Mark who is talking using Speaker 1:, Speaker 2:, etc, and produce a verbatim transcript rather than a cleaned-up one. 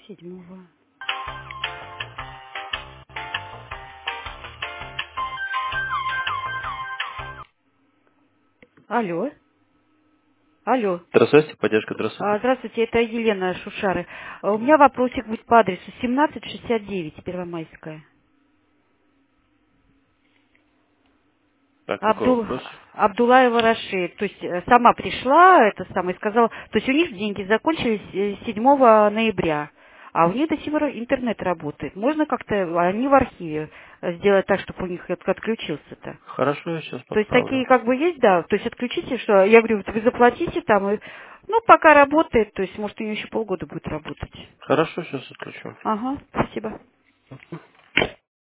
Speaker 1: седьмого. Алло. Алло.
Speaker 2: Здравствуйте, поддержка,
Speaker 1: А,
Speaker 2: здравствуйте.
Speaker 1: Здравствуйте, это Елена Шушары. А, У меня вопросик будет по адресу семнадцать шестьдесят девять, Первомайская.
Speaker 2: Так, какой
Speaker 1: Абдул...
Speaker 2: вопрос?
Speaker 1: Абдулаева Рашид. То есть э, сама пришла, это самое, сказала, то есть у них деньги закончились э, седьмого ноября, а у них до сих пор интернет работает. Можно как-то, они в архиве, э, сделать так, чтобы у них от- отключился-то?
Speaker 2: Хорошо, я сейчас
Speaker 1: То есть такие
Speaker 2: подправлю.
Speaker 1: как бы есть, да, то есть отключите, что, я говорю, вот вы заплатите там, и, ну, пока работает, то есть, может, у нее еще полгода будет работать.
Speaker 2: Хорошо, сейчас отключу.
Speaker 1: Ага, спасибо.